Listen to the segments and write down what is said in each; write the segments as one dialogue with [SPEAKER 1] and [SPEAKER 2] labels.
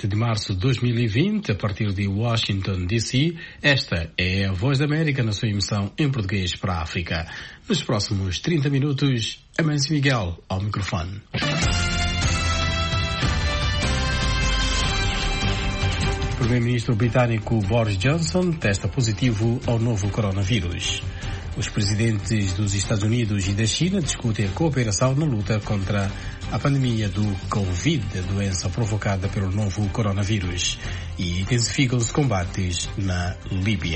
[SPEAKER 1] 7 de março de 2020, a partir de Washington, D.C., esta é a Voz da América na sua emissão em português para a África. Nos próximos 30 minutos, Amancio Miguel ao microfone. O primeiro-ministro britânico Boris Johnson testa positivo ao novo coronavírus. Os presidentes dos Estados Unidos e da China discutem a cooperação na luta contra a pandemia do Covid, a doença provocada pelo novo coronavírus, e intensificam os combates na Líbia.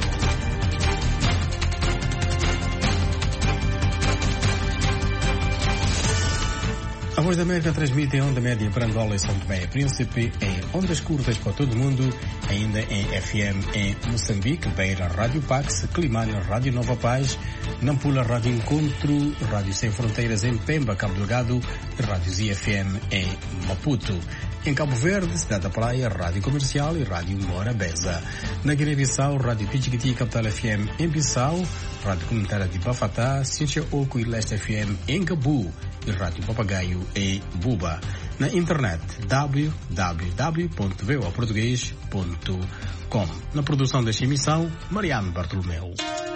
[SPEAKER 1] A Voz da América transmite em onda média para Angola e São Tomé e Príncipe, em ondas curtas para todo o mundo, ainda em FM em Moçambique, Beira Rádio Pax, Climane Rádio Nova Paz, Nampula Rádio Encontro, Rádio Sem Fronteiras em Pemba, Cabo Delgado e Rádio ZFM em Maputo. Em Cabo Verde, Cidade da Praia, Rádio Comercial e Rádio Morabeza. Na Guiné-Bissau, Rádio Pichiquiti, Capital FM em Bissau, Rádio Comunitária de Bafatá, Ciência Oco e Leste FM em Gabu e Rádio Papagaio em Buba. Na internet, www.voaportugues.com. Na produção desta emissão, Mariano Bartolomeu.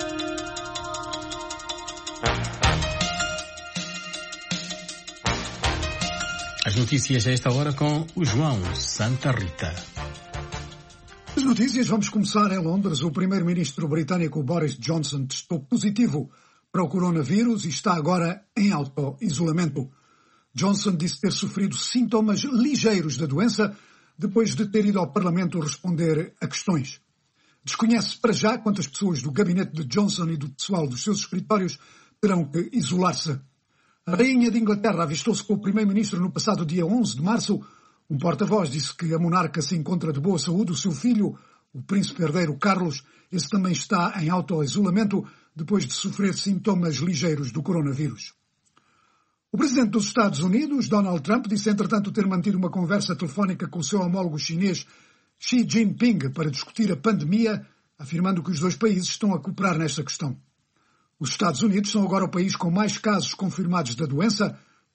[SPEAKER 1] As notícias a esta hora com o João Santa Rita.
[SPEAKER 2] As notícias, vamos começar em Londres. O primeiro-ministro britânico Boris Johnson testou positivo para o coronavírus e está agora em auto-isolamento. Johnson disse ter sofrido sintomas ligeiros da doença depois de ter ido ao Parlamento responder a questões. Desconhece para já quantas pessoas do gabinete de Johnson e do pessoal dos seus escritórios terão que isolar-se. A rainha de Inglaterra avistou-se com o primeiro-ministro no passado dia 11 de março. Um porta-voz disse que a monarca se encontra de boa saúde. O seu filho, o príncipe herdeiro Carlos, esse também está em auto-isolamento depois de sofrer sintomas ligeiros do coronavírus. O presidente dos Estados Unidos, Donald Trump, disse entretanto ter mantido uma conversa telefónica com o seu homólogo chinês Xi Jinping para discutir a pandemia, afirmando que os dois países estão a cooperar nesta questão. Os Estados Unidos são agora o país com mais casos confirmados da doença,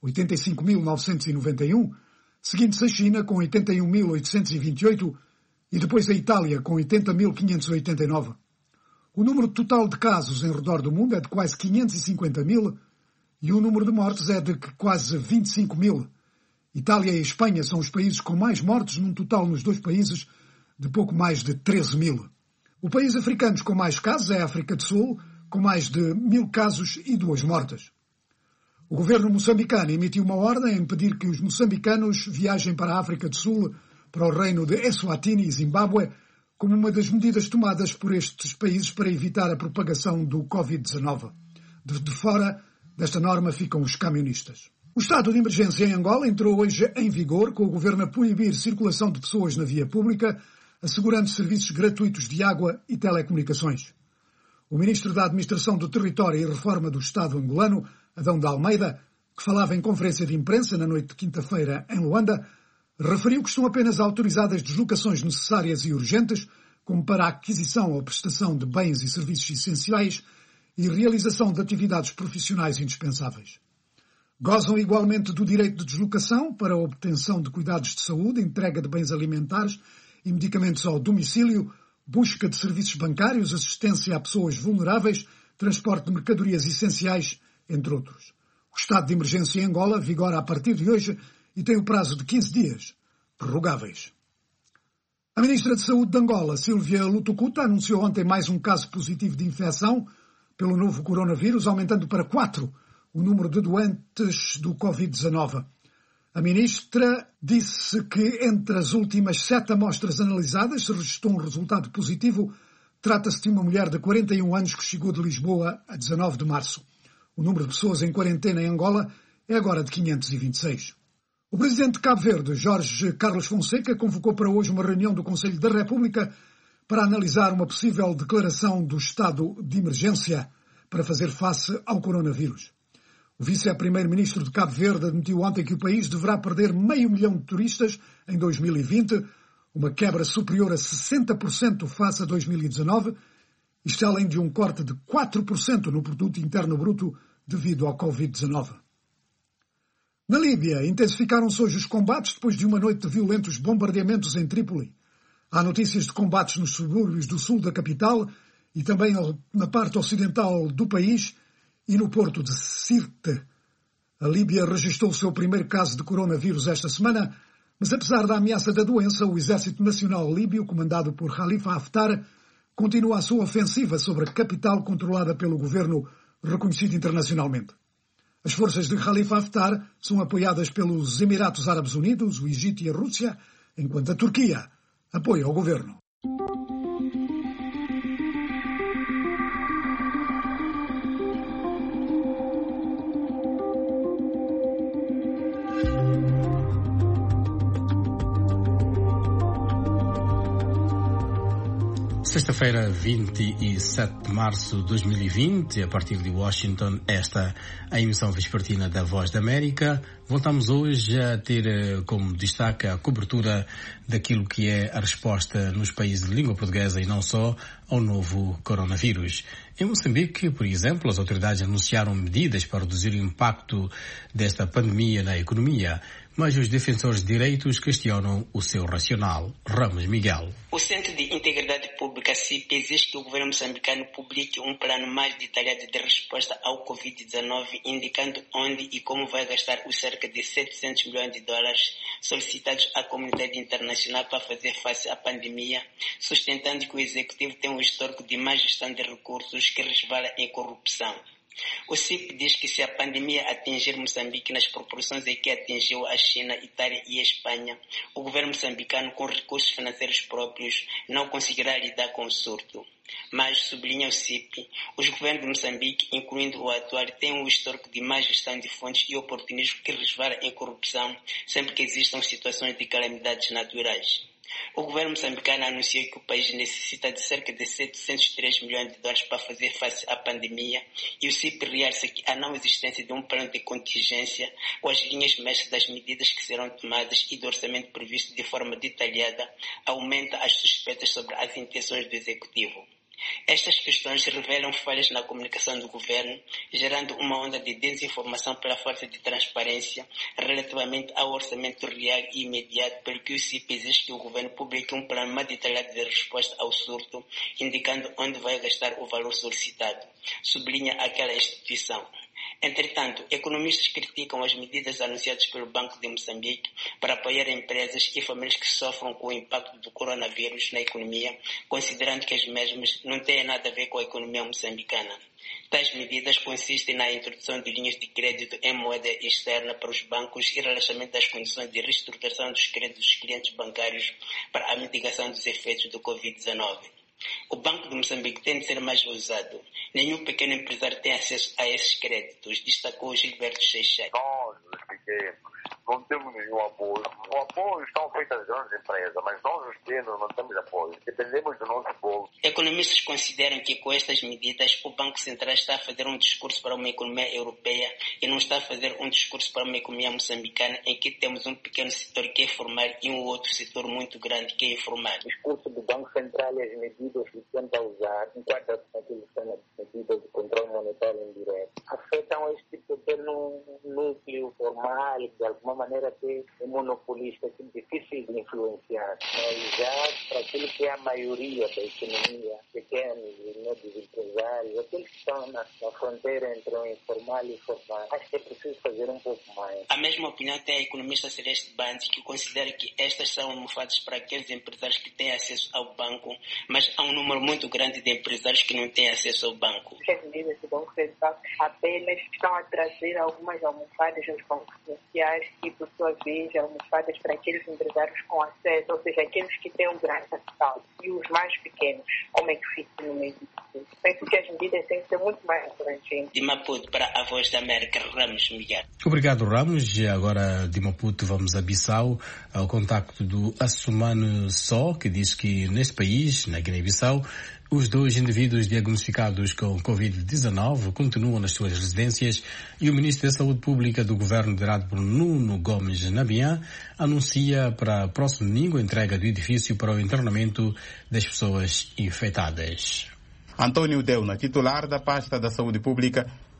[SPEAKER 2] 85.991, seguindo-se a China com 81.828 e depois a Itália com 80.589. O número total de casos em redor do mundo é de quase 550 mil e o número de mortes é de quase 25 mil. Itália e Espanha são os países com mais mortes num total nos dois países de pouco mais de 13 mil. O país africano com mais casos é a África do Sul, com mais de 1.000 casos e 2 mortes. O governo moçambicano emitiu uma ordem a impedir que os moçambicanos viajem para a África do Sul, para o reino de Eswatini e Zimbábue, como uma das medidas tomadas por estes países para evitar a propagação do Covid-19. De fora desta norma ficam os camionistas. O estado de emergência em Angola entrou hoje em vigor, com o governo a proibir circulação de pessoas na via pública, assegurando serviços gratuitos de água e telecomunicações. O ministro da Administração do Território e Reforma do Estado angolano, Adão de Almeida, que falava em conferência de imprensa na noite de quinta-feira em Luanda, referiu que estão apenas autorizadas deslocações necessárias e urgentes, como para a aquisição ou prestação de bens e serviços essenciais e realização de atividades profissionais indispensáveis. Gozam igualmente do direito de deslocação para a obtenção de cuidados de saúde, entrega de bens alimentares e medicamentos ao domicílio, busca de serviços bancários, assistência a pessoas vulneráveis, transporte de mercadorias essenciais, entre outros. O estado de emergência em Angola vigora a partir de hoje e tem o prazo de 15 dias, prorrogáveis. A ministra de Saúde de Angola, Silvia Lutucuta, anunciou ontem mais um caso positivo de infecção pelo novo coronavírus, aumentando para 4 o número de doentes do Covid-19. A ministra disse que entre as últimas 7 amostras analisadas se registrou um resultado positivo. Trata-se de uma mulher de 41 anos que chegou de Lisboa a 19 de março. O número de pessoas em quarentena em Angola é agora de 526. O presidente de Cabo Verde, Jorge Carlos Fonseca, convocou para hoje uma reunião do Conselho da República para analisar uma possível declaração do estado de emergência para fazer face ao coronavírus. O vice-primeiro-ministro de Cabo Verde admitiu ontem que o país deverá perder 500 mil de turistas em 2020, uma quebra superior a 60% face a 2019, isto além de um corte de 4% no produto interno bruto devido ao Covid-19. Na Líbia, intensificaram-se hoje os combates depois de uma noite de violentos bombardeamentos em Trípoli. Há notícias de combates nos subúrbios do sul da capital e também na parte ocidental do país e no porto de Sirte. A Líbia registrou o seu primeiro caso de coronavírus esta semana, mas apesar da ameaça da doença, o Exército Nacional Líbio, comandado por Khalifa Haftar, continua a sua ofensiva sobre a capital controlada pelo governo reconhecido internacionalmente. As forças de Khalifa Haftar são apoiadas pelos Emirados Árabes Unidos, o Egito e a Rússia, enquanto a Turquia apoia o governo.
[SPEAKER 1] Sexta-feira, 27 de março de 2020, a partir de Washington, esta é a emissão vespertina da Voz da América. Voltamos hoje a ter como destaque a cobertura daquilo que é a resposta nos países de língua portuguesa e não só ao novo coronavírus. Em Moçambique, por exemplo, as autoridades anunciaram medidas para reduzir o impacto desta pandemia na economia, mas os defensores de direitos questionam o seu racional. Ramos Miguel.
[SPEAKER 3] O Centro de Integridade Pública, CIP, exige que o governo moçambicano publique um plano mais detalhado de resposta ao Covid-19, indicando onde e como vai gastar os cerca de 700 milhões de dólares solicitados à comunidade internacional para fazer face à pandemia, sustentando que o executivo tem um histórico de má gestão de recursos que resvala em corrupção. O CIP diz que se a pandemia atingir Moçambique nas proporções em que atingiu a China, Itália e a Espanha, o governo moçambicano, com recursos financeiros próprios, não conseguirá lidar com o surto. Mas, sublinha o CIP, os governos de Moçambique, incluindo o atual, têm um histórico de má gestão de fontes e oportunismo que resvala em corrupção sempre que existam situações de calamidades naturais. O governo moçambicano anunciou que o país necessita de cerca de 703 milhões de dólares para fazer face à pandemia e o CIP realça que a não existência de um plano de contingência com as linhas mestras das medidas que serão tomadas e do orçamento previsto de forma detalhada aumenta as suspeitas sobre as intenções do executivo. Estas questões revelam falhas na comunicação do governo, gerando uma onda de desinformação pela falta de transparência relativamente ao orçamento real e imediato, pelo que o CIP exige que o governo publique um plano mais detalhado de resposta ao surto, indicando onde vai gastar o valor solicitado, sublinha aquela instituição. Entretanto, economistas criticam as medidas anunciadas pelo Banco de Moçambique para apoiar empresas e famílias que sofrem com o impacto do coronavírus na economia, considerando que as mesmas não têm nada a ver com a economia moçambicana. Tais medidas consistem na introdução de linhas de crédito em moeda externa para os bancos e relaxamento das condições de reestruturação dos créditos dos clientes bancários para a mitigação dos efeitos do Covid-19. O Banco de Moçambique tem de ser mais ousado. Nenhum pequeno empresário tem acesso a esses créditos, destacou Gilberto Seixas.
[SPEAKER 4] Nós, os pequenos, não temos nenhum apoio. O apoio está feito às grandes empresas, mas nós, os pequenos, não temos apoio. Dependemos do nosso bolso.
[SPEAKER 3] Economistas consideram que com estas medidas o Banco Central está a fazer um discurso para uma economia europeia e não está a fazer um discurso para uma economia moçambicana em que temos um pequeno setor que é formal e um outro setor muito grande que é informal.
[SPEAKER 5] O discurso do Banco Central e as medidas que tenta usar, enquadra aquilo que chama de medidas de controle monetário indireto, afetam este pequeno núcleo formal que de alguma maneira é monopolista, que é difícil de influenciar. Mas já para aquilo que é a maioria da economia, pequenos e médios empresários, aqueles que estão na fronteira entre o informal e o formal, acho que é preciso fazer um pouco mais.
[SPEAKER 3] A mesma opinião tem a economista Celeste Bandes, que considera que estas são almofadas para aqueles empresários que têm acesso ao banco, mas há um número muito grande de empresários que não têm acesso ao banco.
[SPEAKER 6] As medidas do Banco Central apenas estão a trazer algumas almofadas aos bancos sociais e, por sua vez, almofadas para aqueles empresários com acesso, ou seja, aqueles que têm um grande capital. E os mais pequenos, como é que fica no meio disso? Penso que as medidas têm que ser muito mais abrangentes.
[SPEAKER 3] De Maputo para a Voz da América, Ramos Miguel.
[SPEAKER 1] Obrigado, Ramos. E agora de Maputo vamos a Bissau, ao contacto do Assumano Só, que diz que neste país, na Guiné-Bissau, os 2 indivíduos diagnosticados com Covid-19 continuam nas suas residências e o Ministro da Saúde Pública do Governo, liderado por Nuno Gomes Nabian, anuncia para próximo domingo a entrega do edifício para o internamento das pessoas infectadas.
[SPEAKER 7] António Deuna, titular da pasta da Saúde Pública,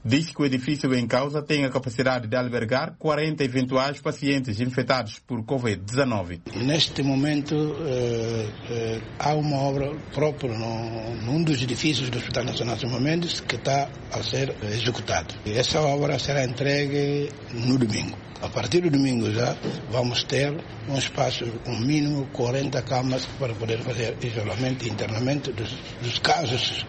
[SPEAKER 7] diz que o edifício em causa tem a capacidade de albergar 40 eventuais pacientes infectados por Covid-19.
[SPEAKER 8] Neste momento, há uma obra própria num dos edifícios do Hospital Nacional Simão Mendes que está a ser executado. E essa obra será entregue no domingo. A partir do domingo já vamos ter um espaço, um mínimo 40 camas para poder fazer isolamento e internamento dos casos,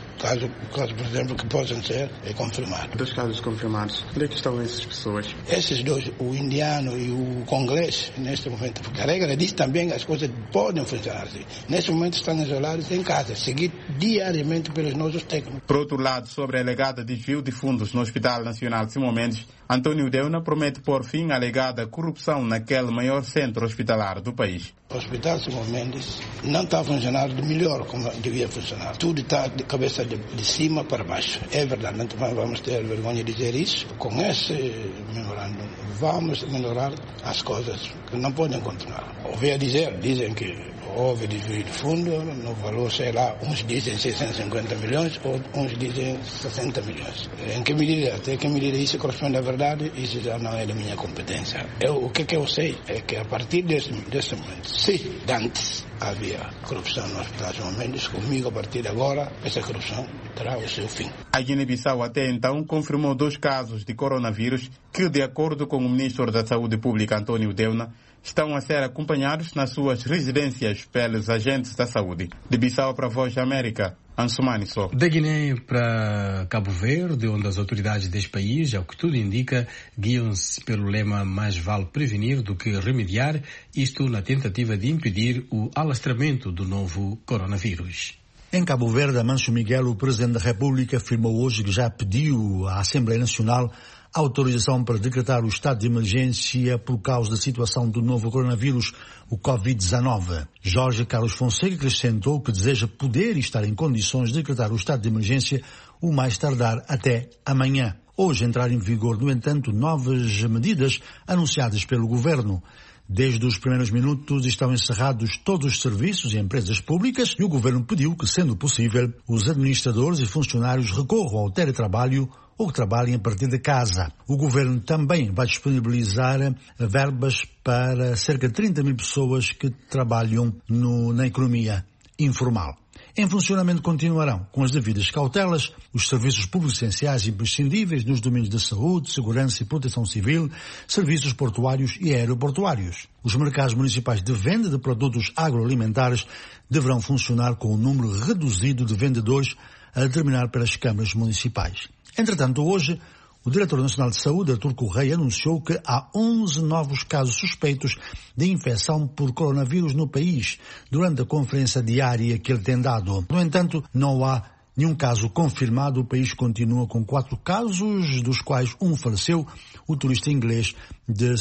[SPEAKER 8] por exemplo, que possam ser confirmados.
[SPEAKER 9] Dos casos confirmados, onde é que estão essas pessoas?
[SPEAKER 8] Esses dois, o indiano e o congolês, neste momento, porque a regra diz também que as coisas podem funcionar assim. Neste momento estão isolados em casa, seguidos diariamente pelos nossos técnicos.
[SPEAKER 7] Por outro lado, sobre a alegada desvio de fundos no Hospital Nacional Simão Mendes, António Deuna promete pôr fim à alegada corrupção naquele maior centro hospitalar do país.
[SPEAKER 8] O Hospital Simão Mendes não está a funcionar do melhor como devia funcionar. Tudo está de cabeça de cima para baixo. É verdade, não vamos ter vergonha de dizer isso. Com esse memorando, vamos melhorar as coisas que não podem continuar. Ouvi a dizem que houve desvio de fundo, no valor, sei lá, uns dizem 650 milhões, uns dizem 60 milhões. Em que medida? Até que medida isso corresponde à verdade, isso já não é da minha competência. O que eu sei é que a partir desse momento, se antes havia corrupção no Hospital Simão Mendes, comigo a partir de agora, essa corrupção terá o seu fim.
[SPEAKER 7] A Guiné-Bissau até então confirmou 2 casos de coronavírus que, de acordo com o Ministro da Saúde Pública, António Deuna, estão a ser acompanhados nas suas residências pelos agentes da saúde. De Bissau para a Voz da América, Ansumani Só.
[SPEAKER 1] Da Guiné para Cabo Verde, onde as autoridades deste país, ao que tudo indica, guiam-se pelo lema mais vale prevenir do que remediar, isto na tentativa de impedir o alastramento do novo coronavírus.
[SPEAKER 10] Em Cabo Verde, Amancio Miguel, o Presidente da República, afirmou hoje que já pediu à Assembleia Nacional autorização para decretar o estado de emergência por causa da situação do novo coronavírus, o Covid-19. Jorge Carlos Fonseca acrescentou que deseja poder estar em condições de decretar o estado de emergência o mais tardar até amanhã. Hoje entraram em vigor, no entanto, novas medidas anunciadas pelo Governo. Desde os primeiros minutos estão encerrados todos os serviços e empresas públicas e o Governo pediu que, sendo possível, os administradores e funcionários recorram ao teletrabalho ou que trabalhem a partir de casa. O Governo também vai disponibilizar verbas para cerca de 30 mil pessoas que trabalham na economia informal. Em funcionamento continuarão, com as devidas cautelas, os serviços públicos essenciais e imprescindíveis nos domínios da saúde, segurança e proteção civil, serviços portuários e aeroportuários. Os mercados municipais de venda de produtos agroalimentares deverão funcionar com um número reduzido de vendedores a determinar pelas câmaras municipais. Entretanto, hoje, o Diretor Nacional de Saúde, Artur Correia, anunciou que há 11 novos casos suspeitos de infecção por coronavírus no país, durante a conferência diária que ele tem dado. No entanto, não há nenhum caso confirmado. O país continua com 4 casos, dos quais um faleceu, o turista inglês de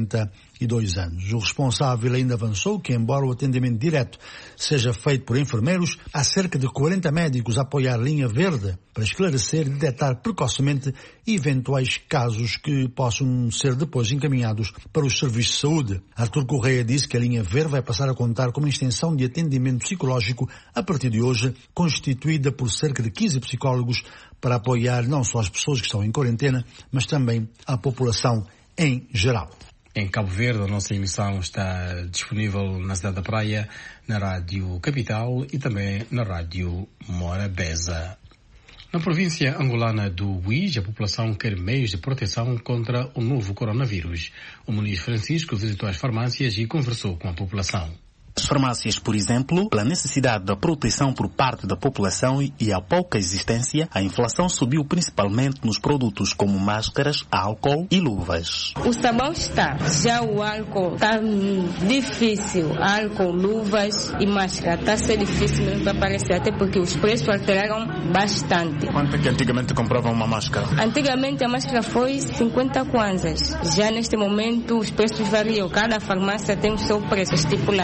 [SPEAKER 10] 62 anos. O responsável ainda avançou que, embora o atendimento direto seja feito por enfermeiros, há cerca de 40 médicos a apoiar a linha verde para esclarecer e detectar precocemente eventuais casos que possam ser depois encaminhados para os serviços de saúde. Artur Correia disse que a linha verde vai passar a contar com uma extensão de atendimento psicológico a partir de hoje, constituída por cerca de 15 psicólogos para apoiar não só as pessoas que estão em quarentena, mas também a população em geral.
[SPEAKER 1] Em Cabo Verde, a nossa emissão está disponível na cidade da Praia, na Rádio Capital e também na Rádio Morabeza. Na província angolana do Uís, a população quer meios de proteção contra o novo coronavírus. O ministro Francisco visitou as farmácias e conversou com a população.
[SPEAKER 11] As farmácias, por exemplo, pela necessidade da proteção por parte da população e a pouca existência, a inflação subiu principalmente nos produtos como máscaras, álcool e luvas.
[SPEAKER 12] O sabão está, já o álcool está difícil. Álcool, luvas e máscara está a ser difícil mesmo para aparecer, até porque os preços alteraram bastante.
[SPEAKER 11] Quanto é que antigamente compravam uma máscara?
[SPEAKER 12] Antigamente a máscara foi 50 kwanzas. Já neste momento os preços variam, cada farmácia tem o seu preço estipulado. O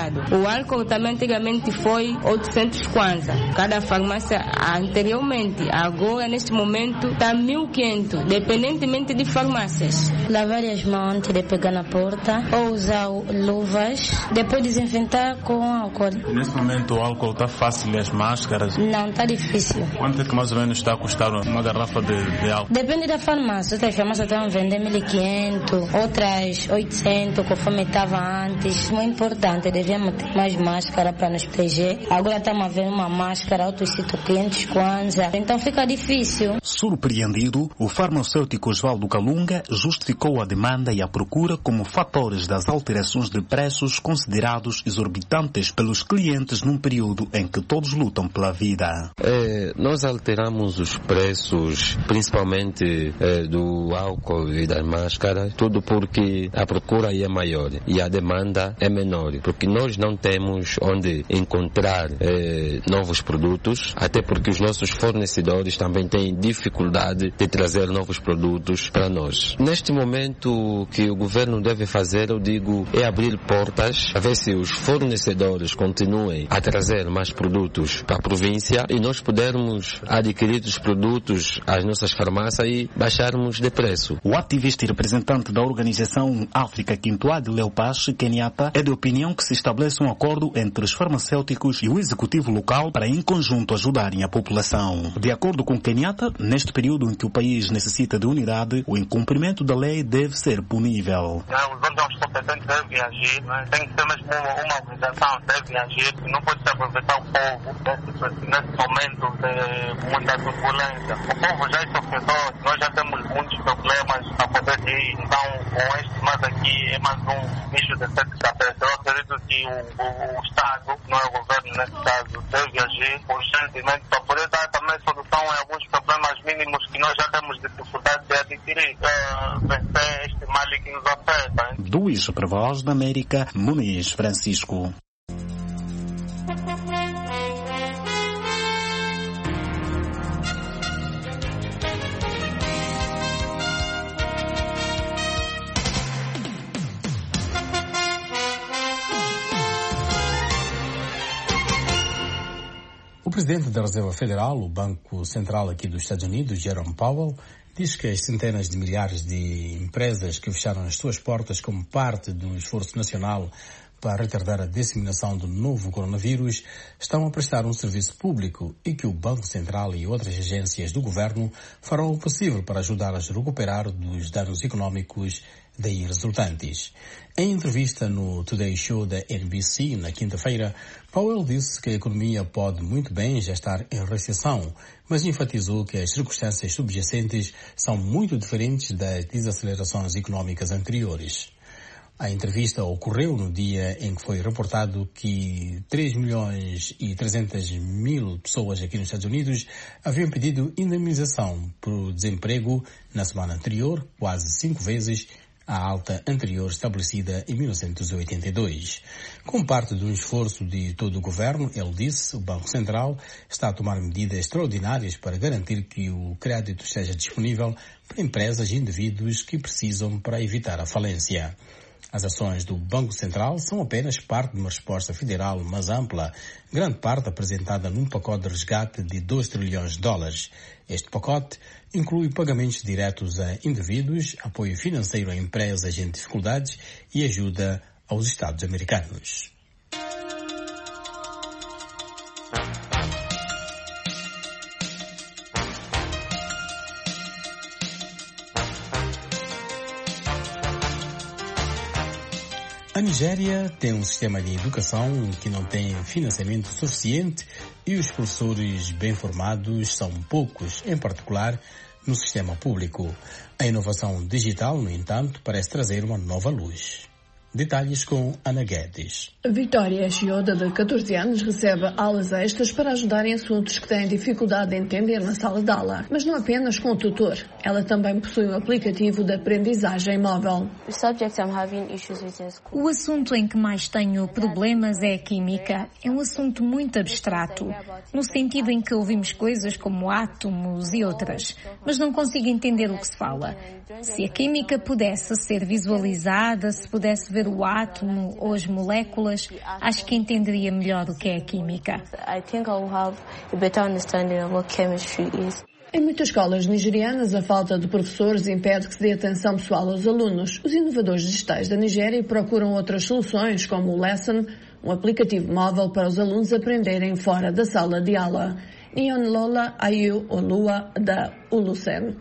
[SPEAKER 12] álcool também antigamente foi 800 kwanza. Cada farmácia anteriormente, agora neste momento está 1.500, dependentemente de farmácias.
[SPEAKER 13] Lavar as mãos antes de pegar na porta ou usar luvas, depois desinfetar com álcool.
[SPEAKER 11] Neste momento o álcool está fácil, as máscaras?
[SPEAKER 13] Não, está difícil.
[SPEAKER 11] Quanto é que mais ou menos está a custar uma garrafa de álcool?
[SPEAKER 13] Depende da farmácia. Outras farmácias estão a vender 1.500, outras 800, conforme estava antes. Muito importante, devemos ter mais máscara para nos proteger. Agora estamos a ver uma máscara, outros citam 500 kwanza. Então fica difícil.
[SPEAKER 11] Surpreendido, o farmacêutico Osvaldo Kalunga justificou a demanda e a procura como fatores das alterações de preços considerados exorbitantes pelos clientes num período em que todos lutam pela vida.
[SPEAKER 14] Nós alteramos os preços, principalmente do álcool e das máscaras, tudo porque a procura aí é maior e a demanda é menor, porque nós não temos onde encontrar novos produtos, até porque os nossos fornecedores também têm dificuldade de trazer novos produtos para nós. Neste momento, o que o governo deve fazer, eu digo, é abrir portas, a ver se os fornecedores continuem a trazer mais produtos para a província e nós pudermos adquirir os produtos às nossas farmácias e baixarmos de preço.
[SPEAKER 11] O ativista e representante da organização África Quintoá de Leopas, Kenyatta, é de opinião que se estabeleça um acordo entre os farmacêuticos e o executivo local para em conjunto ajudarem a população. De acordo com Kenyatta, neste período em que o país necessita de unidade, o incumprimento da lei deve ser punível.
[SPEAKER 15] Os órgãos competentes devem agir, tem que ser mesmo uma organização, deve agir, não pode se aproveitar o povo nesse momento de muita turbulência. O povo já é sofredor, nós já temos muitos problemas para poder ir, então com este mais aqui é mais um bicho de sete cabeças. Eu acredito que o Estado, não é o governo nesse caso, deve agir urgentemente para poder dar também solução a alguns problemas mínimos que nós já temos dificuldade de adquirir, vencer este mal que nos afeta.
[SPEAKER 11] Do Eixo para a Voz da América, Muniz Francisco.
[SPEAKER 1] O presidente da Reserva Federal, o Banco Central aqui dos Estados Unidos, Jerome Powell, diz que as centenas de milhares de empresas que fecharam as suas portas como parte do esforço nacional para retardar a disseminação do novo coronavírus estão a prestar um serviço público e que o Banco Central e outras agências do governo farão o possível para ajudá-las a recuperar dos danos econômicos daí resultantes. Em entrevista no Today Show da NBC na quinta-feira, Powell disse que a economia pode muito bem já estar em recessão, mas enfatizou que as circunstâncias subjacentes são muito diferentes das desacelerações econômicas anteriores. A entrevista ocorreu no dia em que foi reportado que 3.300.000 pessoas aqui nos Estados Unidos haviam pedido indemnização por desemprego na semana anterior, quase 5 vezes a alta anterior estabelecida em 1982. Como parte de um esforço de todo o governo, ele disse, o Banco Central está a tomar medidas extraordinárias para garantir que o crédito esteja disponível para empresas e indivíduos que precisam para evitar a falência. As ações do Banco Central são apenas parte de uma resposta federal mais ampla, grande parte apresentada num pacote de resgate de $2 trilhões. Este pacote inclui pagamentos diretos a indivíduos, apoio financeiro a empresas em dificuldades e ajuda aos Estados americanos. A Nigéria tem um sistema de educação que não tem financiamento suficiente e os professores bem formados são poucos, em particular no sistema público. A inovação digital, no entanto, parece trazer uma nova luz. Detalhes com Ana Guedes.
[SPEAKER 16] Vitória Chioda, de 14 anos, recebe aulas extras para ajudar em assuntos que têm dificuldade de entender na sala de aula. Mas não apenas com o tutor. Ela também possui um aplicativo de aprendizagem móvel.
[SPEAKER 17] O assunto em que mais tenho problemas é a química. É um assunto muito abstrato, no sentido em que ouvimos coisas como átomos e outras, mas não consigo entender o que se fala. Se a química pudesse ser visualizada, se pudesse ver o átomo ou as moléculas, acho que entenderia melhor o que é a química.
[SPEAKER 16] Em muitas escolas nigerianas, a falta de professores impede que se dê atenção pessoal aos alunos. Os inovadores digitais da Nigéria procuram outras soluções, como o Lesson, um aplicativo móvel para os alunos aprenderem fora da sala de aula. Nionlola Ayu Olua, da Ulusen.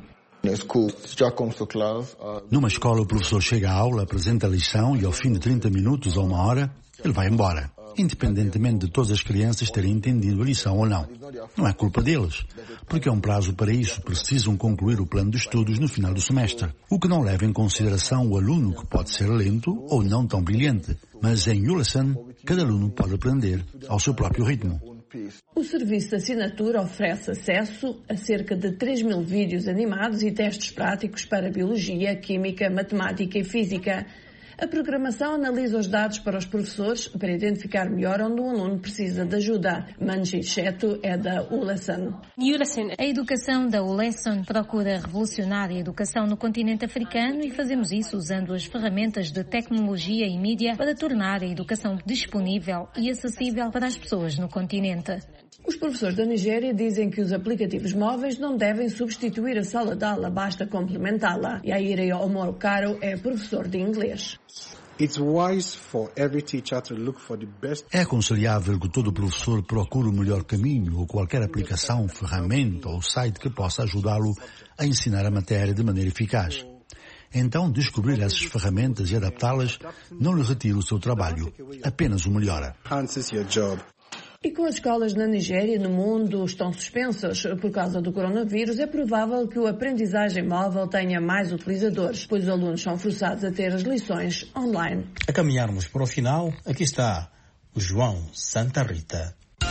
[SPEAKER 10] Numa escola, o professor chega à aula, apresenta a lição e ao fim de 30 minutos ou uma hora, ele vai embora, independentemente de todas as crianças terem entendido a lição ou não. Não é culpa deles, porque é um prazo para isso, precisam concluir o plano de estudos no final do semestre, o que não leva em consideração o aluno que pode ser lento ou não tão brilhante, mas em Ulesen, cada aluno pode aprender ao seu próprio ritmo.
[SPEAKER 16] O serviço de assinatura oferece acesso a cerca de 3.000 vídeos animados e testes práticos para biologia, química, matemática e física. A programação analisa os dados para os professores para identificar melhor onde um aluno precisa de ajuda. Manji Cheto é da Ulesen.
[SPEAKER 17] A educação da Ulesen procura revolucionar a educação no continente africano e fazemos isso usando as ferramentas de tecnologia e mídia para tornar a educação disponível e acessível para as pessoas no continente.
[SPEAKER 16] Os professores da Nigéria dizem que os aplicativos móveis não devem substituir a sala de aula, basta complementá-la. Yaire Omorokaro é professor de inglês.
[SPEAKER 10] É aconselhável que todo professor procure o melhor caminho ou qualquer aplicação, ferramenta ou site que possa ajudá-lo a ensinar a matéria de maneira eficaz. Então, descobrir essas ferramentas e adaptá-las não lhe retira o seu trabalho, apenas o melhora.
[SPEAKER 16] E com as escolas na Nigéria e no mundo estão suspensas por causa do coronavírus, é provável que a aprendizagem móvel tenha mais utilizadores, pois os alunos são forçados a ter as lições online.
[SPEAKER 1] A caminharmos para o final, aqui está o João Santa Rita.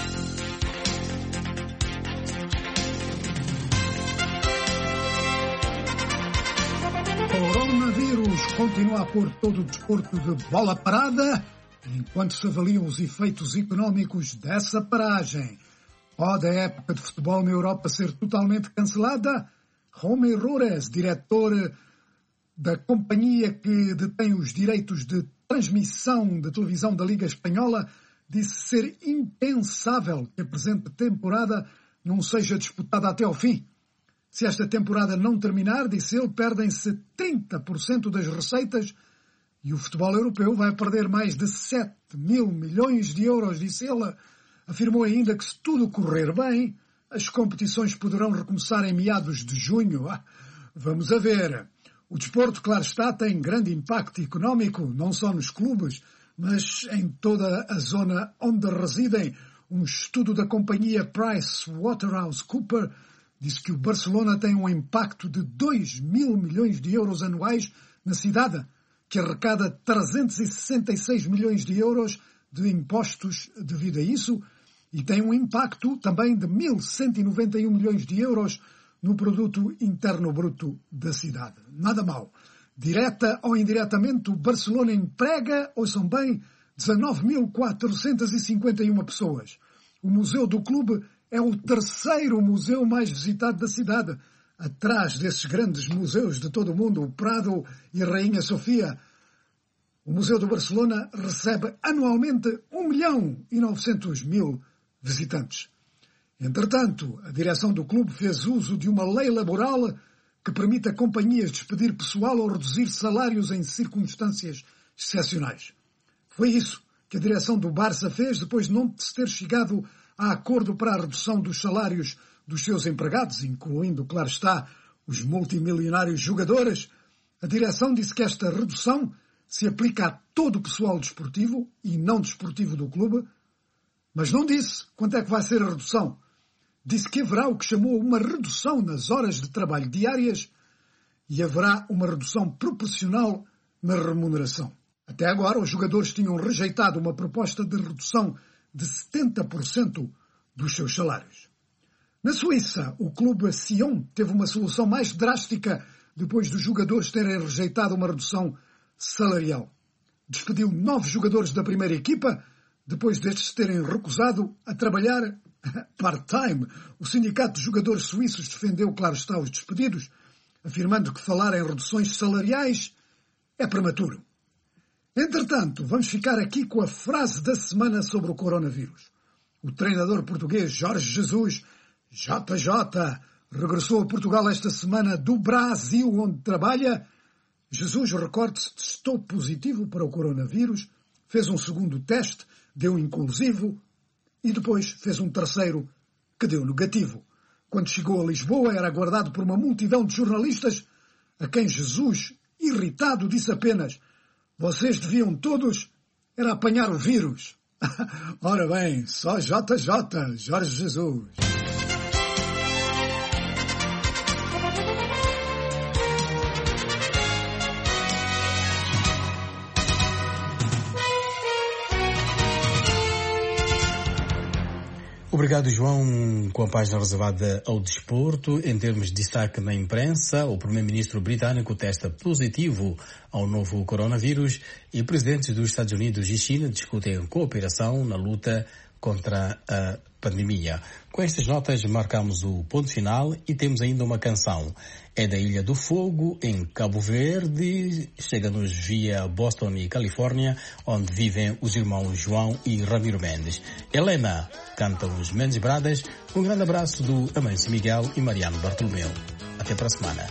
[SPEAKER 2] Coronavírus continua a pôr todo o desporto de bola parada, enquanto se avaliam os efeitos económicos dessa paragem. Pode a época de futebol na Europa ser totalmente cancelada? Romy Rores, diretor da companhia que detém os direitos de transmissão de televisão da Liga Espanhola, disse ser impensável que a presente temporada não seja disputada até ao fim. Se esta temporada não terminar, disse ele, perdem-se 30% das receitas e o futebol europeu vai perder mais de 7 mil milhões de euros, disse ele. Afirmou ainda que se tudo correr bem, as competições poderão recomeçar em meados de junho. Vamos a ver. O desporto, claro está, tem grande impacto económico, não só nos clubes, mas em toda a zona onde residem. Um estudo da companhia PricewaterhouseCoopers disse que o Barcelona tem um impacto de 2 mil milhões de euros anuais na cidade, que arrecada 366 milhões de euros de impostos devido a isso, e tem um impacto também de 1.191 milhões de euros no produto interno bruto da cidade. Nada mal. Direta ou indiretamente, o Barcelona emprega, ouçam bem, 19.451 pessoas. O museu do clube é o terceiro museu mais visitado da cidade, atrás desses grandes museus de todo o mundo, o Prado e a Rainha Sofia. O Museu do Barcelona recebe anualmente 1.900.000 visitantes. Entretanto, a direção do clube fez uso de uma lei laboral que permite a companhias despedir pessoal ou reduzir salários em circunstâncias excepcionais. Foi isso que a direção do Barça fez depois de não se ter chegado a acordo para a redução dos salários dos seus empregados, incluindo, claro está, os multimilionários jogadores. A direção disse que esta redução se aplica a todo o pessoal desportivo e não desportivo do clube, mas não disse quanto é que vai ser a redução. Disse que haverá o que chamou uma redução nas horas de trabalho diárias e haverá uma redução proporcional na remuneração. Até agora, os jogadores tinham rejeitado uma proposta de redução de 70% dos seus salários. Na Suíça, o clube Sion teve uma solução mais drástica depois dos jogadores terem rejeitado uma redução salarial. Despediu 9 jogadores da primeira equipa, depois destes terem recusado a trabalhar part-time. O sindicato de jogadores suíços defendeu, claro está, os despedidos, afirmando que falar em reduções salariais é prematuro. Entretanto, vamos ficar aqui com a frase da semana sobre o coronavírus. O treinador português Jorge Jesus, JJ, regressou a Portugal esta semana do Brasil, onde trabalha. Jesus, recorde-se, testou positivo para o coronavírus, fez um segundo teste, deu inclusivo, e depois fez um terceiro, que deu negativo. Quando chegou a Lisboa, era aguardado por uma multidão de jornalistas, a quem Jesus, irritado, disse apenas: vocês deviam todos era apanhar o vírus. Ora bem, só JJ, Jorge Jesus.
[SPEAKER 1] Obrigado, João. Com a página reservada ao desporto, em termos de destaque na imprensa, o primeiro-ministro britânico testa positivo ao novo coronavírus e presidentes dos Estados Unidos e China discutem cooperação na luta contra a pandemia. Com estas notas marcamos o ponto final e temos ainda uma canção. É da Ilha do Fogo, em Cabo Verde, chega-nos via Boston e Califórnia, onde vivem os irmãos João e Ramiro Mendes. Helena canta os Mendes Bradas. Um grande abraço do Amâncio Miguel e Mariano Bartolomeu. Até para a semana.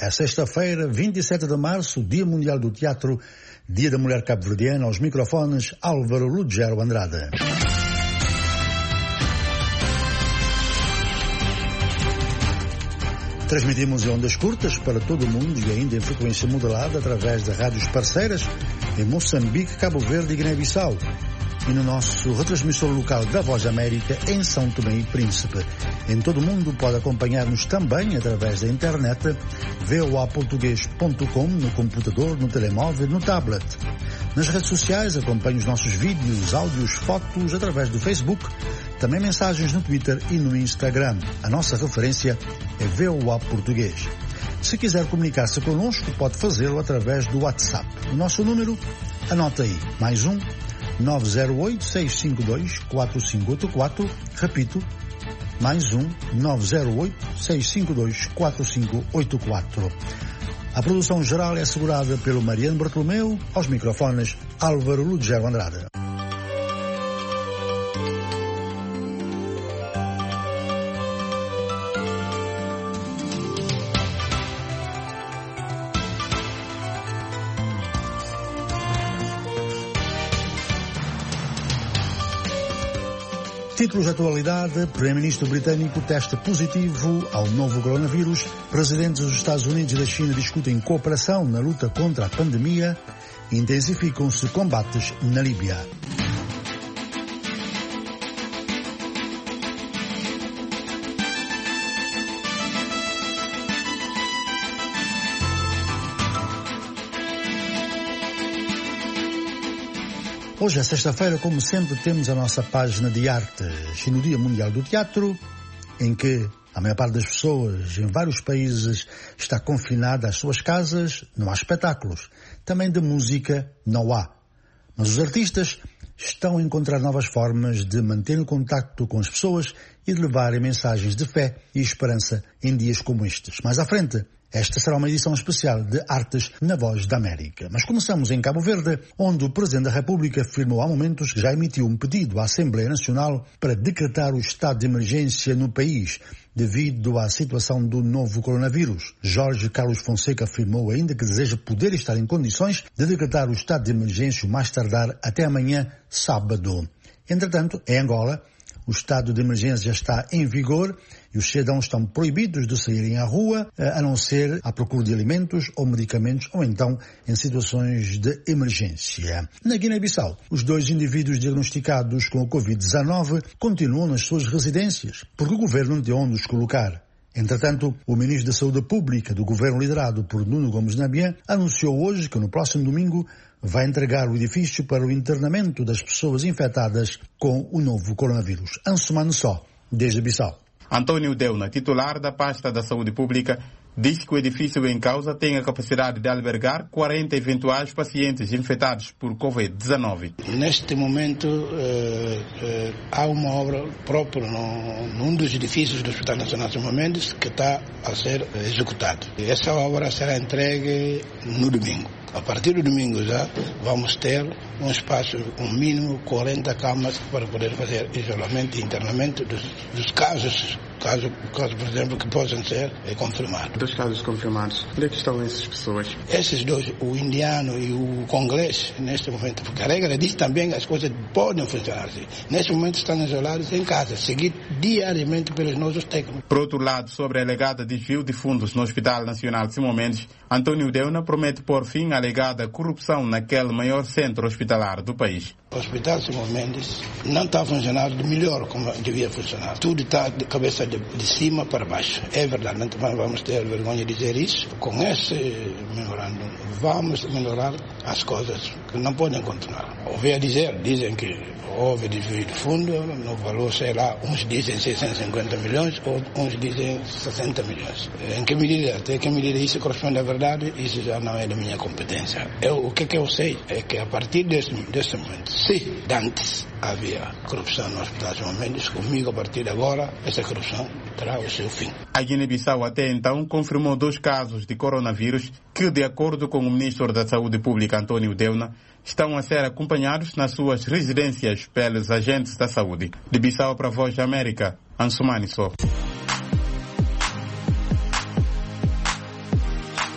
[SPEAKER 10] é sexta-feira, 27 de março, Dia Mundial do Teatro, Dia da Mulher Cabo-Verdiana. Aos microfones, Álvaro Lugero Andrade. Transmitimos em ondas curtas para todo o mundo e ainda em frequência modulada através de rádios parceiras em Moçambique, Cabo Verde e Guiné-Bissau. E no nosso retransmissor local da Voz da América em São Tomé e Príncipe. Em todo o mundo pode acompanhar-nos também através da internet, voaportugues.com, no computador, no telemóvel, no tablet. Nas redes sociais acompanhe os nossos vídeos, áudios, fotos através do Facebook, também mensagens no Twitter e no Instagram. A nossa referência é VOA Português. Se quiser comunicar-se connosco, pode fazê-lo através do WhatsApp. O nosso número, anota aí, +1 908-652-4584. Repito, +1 908-652-4584. A produção geral é assegurada pelo Mariano Bartolomeu, aos microfones Álvaro Lugero Andrade. Títulos de atualidade: Primeiro-Ministro britânico testa positivo ao novo coronavírus. Presidentes dos Estados Unidos e da China discutem cooperação na luta contra a pandemia. Intensificam-se combates na Líbia. Hoje é sexta-feira, como sempre, temos a nossa página de artes. E no Dia Mundial do Teatro, em que a maior parte das pessoas em vários países está confinada às suas casas, não há espetáculos. Também de música não há. Mas os artistas estão a encontrar novas formas de manter o contacto com as pessoas e de levarem mensagens de fé e esperança em dias como estes. Mais à frente, esta será uma edição especial de Artes na Voz da América. Mas começamos em Cabo Verde, onde o Presidente da República afirmou há momentos que já emitiu um pedido à Assembleia Nacional para decretar o estado de emergência no país, devido à situação do novo coronavírus. Jorge Carlos Fonseca afirmou ainda que deseja poder estar em condições de decretar o estado de emergência o mais tardar até amanhã, sábado. Entretanto, em Angola, o estado de emergência está em vigor e os cidadãos estão proibidos de saírem à rua, a não ser à procura de alimentos ou medicamentos, ou então em situações de emergência. Na Guiné-Bissau, os 2 indivíduos diagnosticados com o Covid-19 continuam nas suas residências, porque o governo não tem onde os colocar. Entretanto, o ministro da Saúde Pública do governo liderado por Nuno Gomes Nabian anunciou hoje que no próximo domingo vai entregar o edifício para o internamento das pessoas infectadas com o novo coronavírus. Ansumano Só, desde Bissau.
[SPEAKER 7] António Deuna, titular da pasta da Saúde Pública, diz que o edifício em causa tem a capacidade de albergar 40 eventuais pacientes infectados por Covid-19.
[SPEAKER 8] Neste momento, há uma obra própria num dos edifícios do Hospital Nacional de São Mendes que está a ser executado. Essa obra será entregue no domingo. A partir do domingo já vamos ter um espaço, um mínimo 40 camas para poder fazer isolamento e internamento dos casos, por exemplo, que possam ser confirmados.
[SPEAKER 9] 2 casos confirmados. Onde é que estão essas pessoas?
[SPEAKER 8] Esses 2, o indiano e o congolês, neste momento, porque a regra diz também que as coisas podem funcionar assim. Neste momento estão isolados em casa, seguidos diariamente pelos nossos técnicos.
[SPEAKER 7] Por outro lado, sobre a alegada desvio de fundos no Hospital Nacional de Simão Mendes, António Deuna promete pôr fim à alegada corrupção naquele maior centro hospitalar do país.
[SPEAKER 8] O Hospital Simão Mendes não está funcionando melhor como devia funcionar. Tudo está de cabeça de cima para baixo. É verdade, não vamos ter vergonha de dizer isso. Com esse memorando, vamos melhorar as coisas que não podem continuar. Ouvi a dizem que houve desvio de fundo, no valor, sei lá, uns dizem 650 milhões, uns dizem 60 milhões. Em que medida, até que medida isso corresponde à verdade, isso já não é da minha competência. O que eu sei é que a partir desse momento, se antes havia corrupção no Hospital Simão Mendes, comigo a partir de agora, essa corrupção terá o seu fim.
[SPEAKER 7] A Guiné-Bissau até então confirmou 2 casos de coronavírus que, de acordo com o Ministro da Saúde Pública, António Deuna, estão a ser acompanhados nas suas residências pelos agentes da saúde. De Bissau para a Voz da América, Ansumani Só.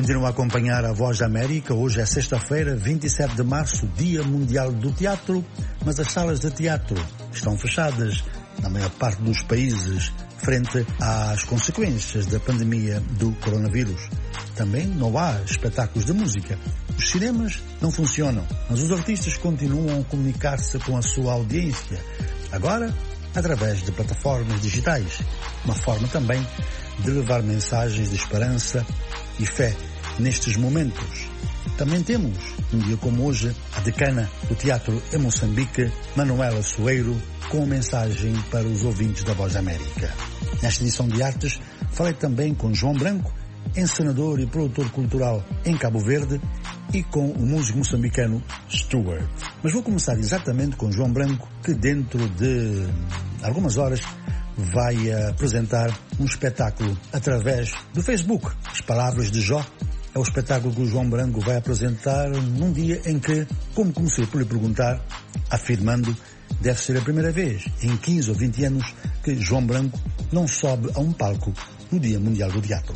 [SPEAKER 10] Continua a acompanhar a Voz da América. Hoje é sexta-feira, 27 de março, Dia Mundial do Teatro, mas as salas de teatro estão fechadas na maior parte dos países frente às consequências da pandemia do coronavírus. Também não há espetáculos de música. Os cinemas não funcionam, mas os artistas continuam a comunicar-se com a sua audiência, agora através de plataformas digitais, uma forma também de levar mensagens de esperança e fé nestes momentos. Também temos, um dia como hoje, a decana do teatro em Moçambique, Manuela Soeiro, com uma mensagem para os ouvintes da Voz da América. Nesta edição de Artes, falei também com João Branco, encenador e produtor cultural em Cabo Verde, e com o músico moçambicano Stuart. Mas vou começar exatamente com João Branco, que dentro de algumas horas vai apresentar um espetáculo através do Facebook. As Palavras de Jó é o espetáculo que o João Branco vai apresentar num dia em que, como comecei por lhe perguntar, afirmando, deve ser a primeira vez em 15 ou 20 anos que João Branco não sobe a um palco no Dia Mundial do Teatro.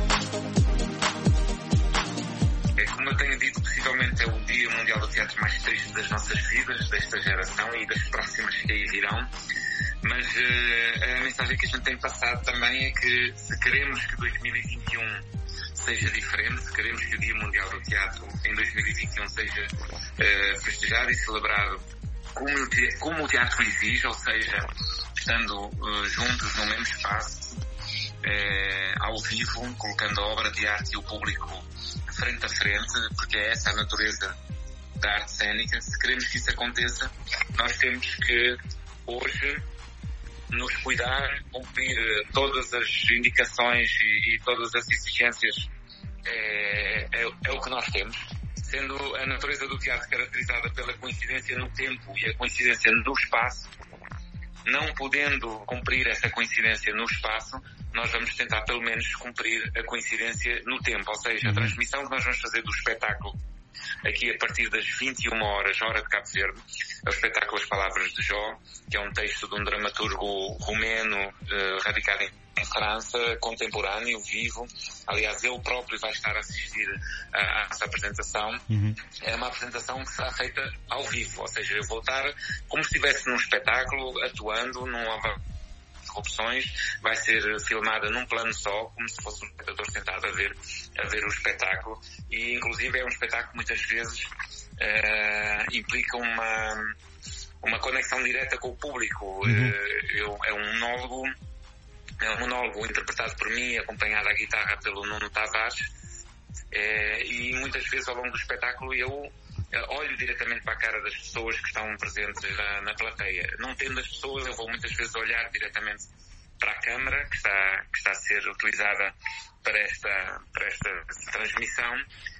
[SPEAKER 18] Como eu tenho dito, possivelmente é o Dia Mundial do Teatro mais triste das nossas vidas, desta geração e das próximas que aí virão. Mas a mensagem que a gente tem passado também é que se queremos que 2021 seja diferente, se queremos que o Dia Mundial do Teatro em 2021 seja festejado e celebrado como o teatro exige, ou seja, estando juntos no mesmo espaço, ao vivo, colocando a obra de arte e o público frente a frente, porque é essa a natureza da arte cênica. Se queremos que isso aconteça, nós temos que hoje nos cuidar, cumprir todas as indicações e todas as exigências. É o que nós temos. Sendo a natureza do teatro caracterizada pela coincidência no tempo e a coincidência no espaço, não podendo cumprir essa coincidência no espaço, nós vamos tentar pelo menos cumprir a coincidência no tempo. Ou seja, a transmissão que nós vamos fazer do espetáculo aqui a partir das 21 horas, hora de Cabo Verde, é o espetáculo As Palavras de Jó, que é um texto de um dramaturgo romeno radicado em França, contemporâneo, vivo. Aliás, ele próprio vai estar a assistir a essa apresentação. É uma apresentação que será feita ao vivo, ou seja, eu vou estar como se estivesse num espetáculo, atuando, não há interrupções, vai ser filmada num plano só, como se fosse um espectador sentado a ver o espetáculo, e inclusive é um espetáculo que muitas vezes implica uma conexão direta com o público. É um monólogo interpretado por mim, acompanhado à guitarra pelo Nuno Tavares, e muitas vezes ao longo do espetáculo eu olho diretamente para a cara das pessoas que estão presentes na plateia. Não tendo as pessoas, eu vou muitas vezes olhar diretamente para a câmara que está a ser utilizada para esta transmissão,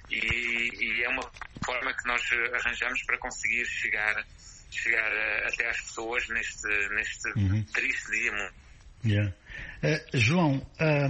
[SPEAKER 18] e é uma forma que nós arranjamos para conseguir chegar até às pessoas neste triste dia.
[SPEAKER 10] João,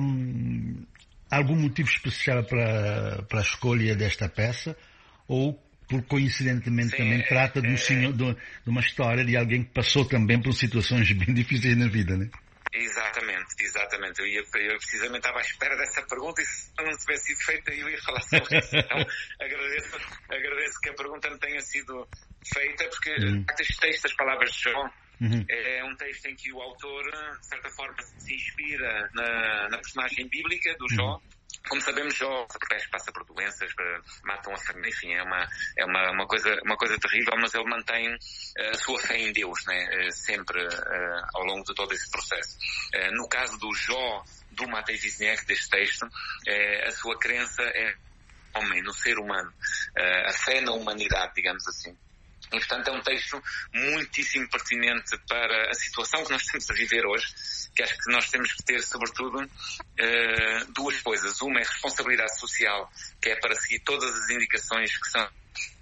[SPEAKER 10] algum motivo especial para a escolha desta peça, ou por coincidentemente também trata de uma história de alguém que passou também por situações bem difíceis na vida, né?
[SPEAKER 18] Exatamente. Eu precisamente estava à espera dessa pergunta, e se não tivesse sido feita eu ia falar sobre isso. Então agradeço que a pergunta me tenha sido feita, porque este texto, As Palavras de Jó, é um texto em que o autor, de certa forma, se inspira na personagem bíblica do Jó. Como sabemos, Jó passa por doenças, matam a família, enfim, é uma coisa terrível, mas ele mantém a sua fé em Deus, né? Sempre ao longo de todo esse processo. No caso do Jó, do Matei Wisniewski, deste texto, a sua crença é no homem, no ser humano, a fé na humanidade, digamos assim. E, portanto, é um texto muitíssimo pertinente para a situação que nós estamos a viver hoje, que acho que nós temos que ter, sobretudo, duas coisas. Uma é a responsabilidade social, que é para seguir todas as indicações que são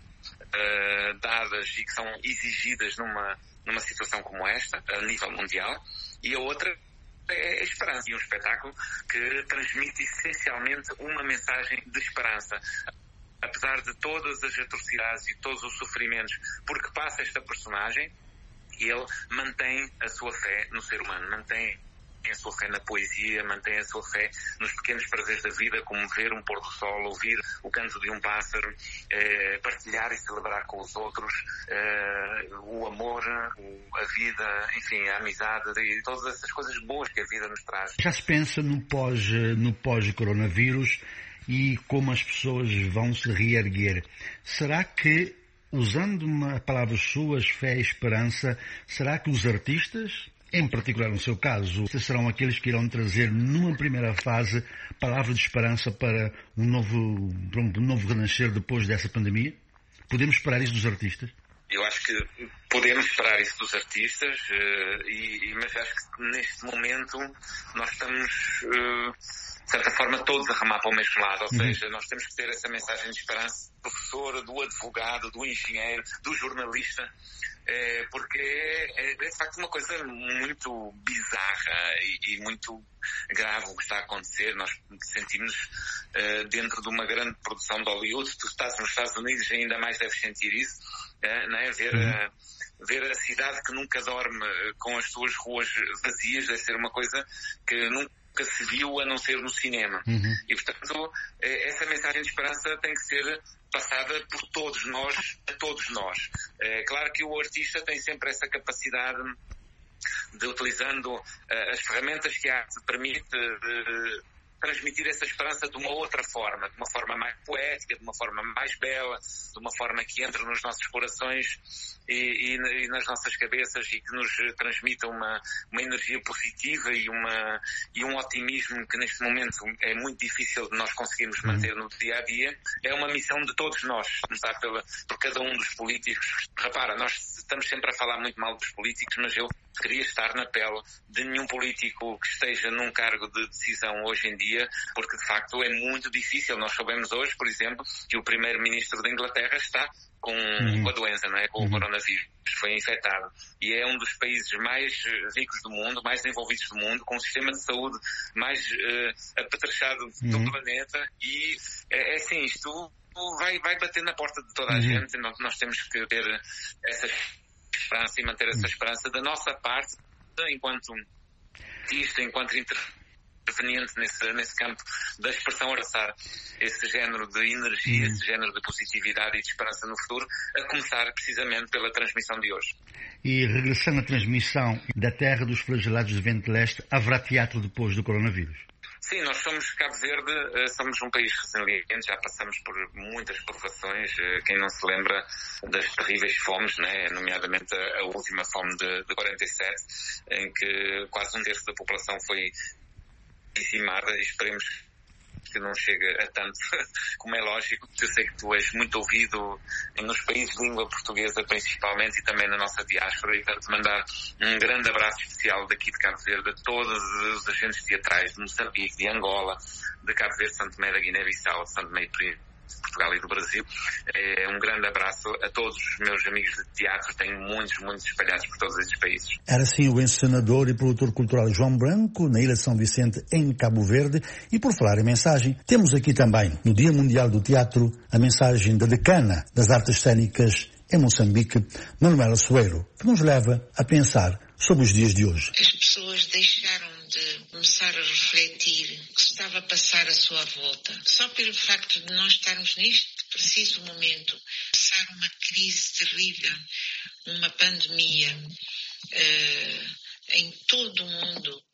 [SPEAKER 18] dadas e que são exigidas numa situação como esta, a nível mundial. E a outra é a esperança, e um espetáculo que transmite essencialmente uma mensagem de esperança. Apesar de todas as atrocidades e todos os sofrimentos porque passa esta personagem, ele mantém a sua fé no ser humano, mantém a sua fé na poesia, mantém a sua fé nos pequenos prazeres da vida, como ver um pôr do sol, ouvir o canto de um pássaro, partilhar e celebrar com os outros, o amor, a vida, enfim, a amizade e todas essas coisas boas que a vida nos traz.
[SPEAKER 10] Já se pensa no pós-coronavírus e como as pessoas vão se reerguer. Será que, usando palavras suas, fé e esperança, será que os artistas, em particular no seu caso, serão aqueles que irão trazer numa primeira fase palavra de esperança para um novo renascer depois dessa pandemia? Podemos esperar isso dos artistas?
[SPEAKER 18] Eu acho que podemos esperar isso dos artistas, mas acho que neste momento nós estamos, de certa forma, todos a remar para o mesmo lado. Ou seja, nós temos que ter essa mensagem de esperança do professor, do advogado, do engenheiro, do jornalista, porque é de facto uma coisa muito bizarra e muito grave o que está a acontecer. Nós sentimos dentro de uma grande produção de Hollywood. Tu estás nos Estados Unidos e ainda mais deves sentir isso, não é? Ver a cidade que nunca dorme com as suas ruas vazias deve ser uma coisa que nunca se viu a não ser no cinema. E portanto essa mensagem de esperança tem que ser passada por todos nós, a todos nós. É claro que o artista tem sempre essa capacidade de, utilizando as ferramentas que a arte permite, de transmitir essa esperança de uma outra forma, de uma forma mais poética, de uma forma mais bela, de uma forma que entra nos nossos corações e nas nossas cabeças e que nos transmita uma energia positiva e um otimismo que neste momento é muito difícil de nós conseguirmos manter no dia a dia. É uma missão de todos nós, começar por cada um dos políticos. Repara, nós estamos sempre a falar muito mal dos políticos, mas eu queria estar na pele de nenhum político que esteja num cargo de decisão hoje em dia, porque de facto é muito difícil. Nós sabemos hoje, por exemplo, que o primeiro-ministro da Inglaterra está com a doença, não é? Com o coronavírus, foi infectado. E é um dos países mais ricos do mundo, mais desenvolvidos do mundo, com um sistema de saúde mais apetrechado do planeta. E é assim, isto vai bater na porta de toda a gente. Nós temos que ter essa esperança e manter essa esperança da nossa parte, enquanto interveniente nesse campo da expressão, abraçar esse género de energia, esse género de positividade e de esperança no futuro, a começar precisamente pela transmissão de hoje.
[SPEAKER 10] E regressando à transmissão da terra dos flagelados de Vento Leste, haverá teatro depois do coronavírus?
[SPEAKER 18] Sim, nós somos Cabo Verde, somos um país resiliente, já passamos por muitas provações. Quem não se lembra das terríveis fomes, né? Nomeadamente a última fome de 47, em que quase um terço da população foi dizimada. Esperemos que não chegue a tanto, como é lógico. Eu sei que tu és muito ouvido nos países de língua portuguesa principalmente e também na nossa diáspora, e quero-te mandar um grande abraço especial daqui de Cabo Verde a todos os agentes teatrais de Moçambique, de Angola, de Cabo Verde, Santo Tomé da Guiné-Bissau, de Santo Tomé de Portugal e do Brasil. Um grande abraço a todos os meus amigos de teatro, tenho muitos espalhados por todos estes países.
[SPEAKER 10] Era assim o encenador e produtor cultural João Branco, na Ilha de São Vicente, em Cabo Verde. E por falar em mensagem, temos aqui também, no Dia Mundial do Teatro, a mensagem da decana das artes cênicas em Moçambique, Manuela Soeiro, que nos leva a pensar sobre os dias de hoje.
[SPEAKER 19] As pessoas deixaram de começar a refletir o que estava a passar à sua volta. Só pelo facto de nós estarmos neste preciso momento, passar uma crise terrível, uma pandemia em todo o mundo,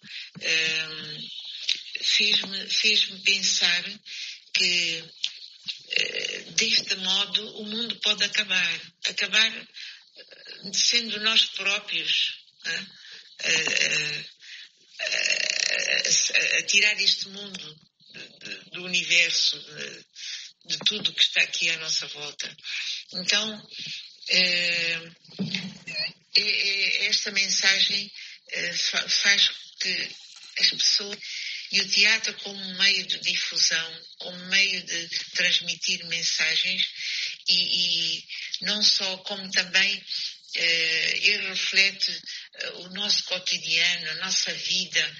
[SPEAKER 19] fez-me pensar que deste modo o mundo pode acabar sendo nós próprios a tirar este mundo do universo, de tudo que está aqui à nossa volta. Então, esta mensagem faz que as pessoas e o teatro como meio de difusão, como meio de transmitir mensagens e não só, como também ele reflete o nosso cotidiano, a nossa vida,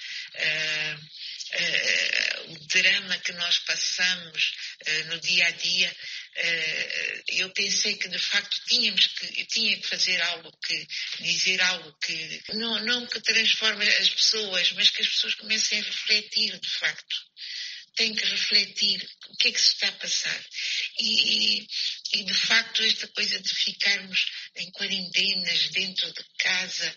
[SPEAKER 19] o drama que nós passamos no dia a dia, eu pensei que de facto tinha que fazer algo, dizer algo que não que transforme as pessoas, mas que as pessoas comecem a refletir de facto. Tem que refletir o que é que se está a passar. E de facto esta coisa de ficarmos em quarentenas dentro de casa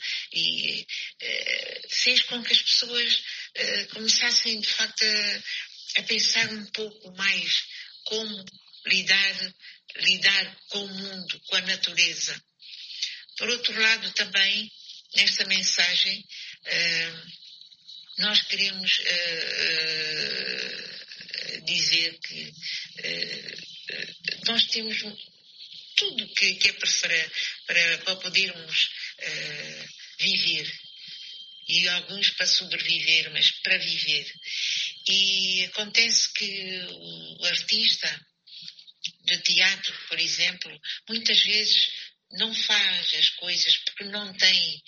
[SPEAKER 19] fez com que as pessoas começassem de facto a pensar um pouco mais como lidar com o mundo, com a natureza. Por outro lado também, nesta mensagem, nós queremos dizer que nós temos tudo que é para podermos viver. E alguns para sobreviver, mas para viver. E acontece que o artista de teatro, por exemplo, muitas vezes não faz as coisas porque não tem